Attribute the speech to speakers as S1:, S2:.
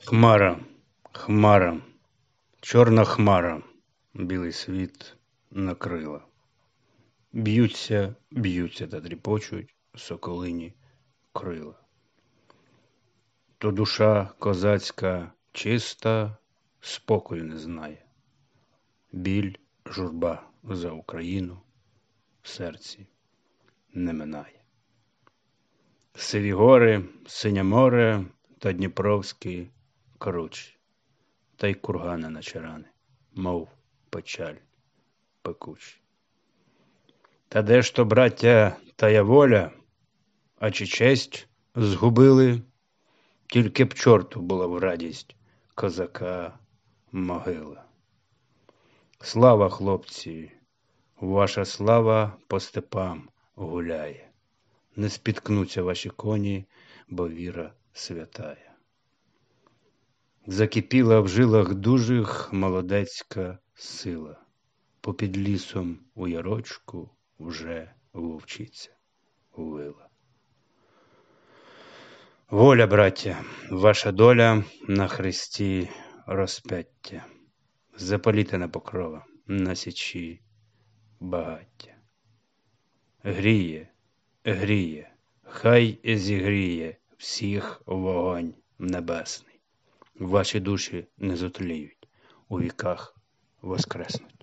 S1: Хмара, хмара, чорна хмара, білий світ накрила. Б'ються, б'ються та тріпочуть соколині крила. То душа козацька чиста спокою не знає. Біль, журба за Україну в серці не минає. Сиві гори, синє море та Дніпровський круч, та й кургани на чарани, мов печаль пекуч. Та де ж то, браття, тая воля, а чи честь згубили? Тільки б чорту була в радість козака могила. Слава, хлопці, ваша слава по степам гуляє. Не спіткнуться ваші коні, бо віра святая. Закипіла в жилах дужих молодецька сила. Попід лісом у ярочку вже вовчиця вила. Воля, браття, ваша доля на хресті розп'яття. Запаліте на покрова, на січі багаття. Гріє, гріє, хай зігріє всіх вогонь небесний. Ваші душі не зотліють, у віках воскреснуть.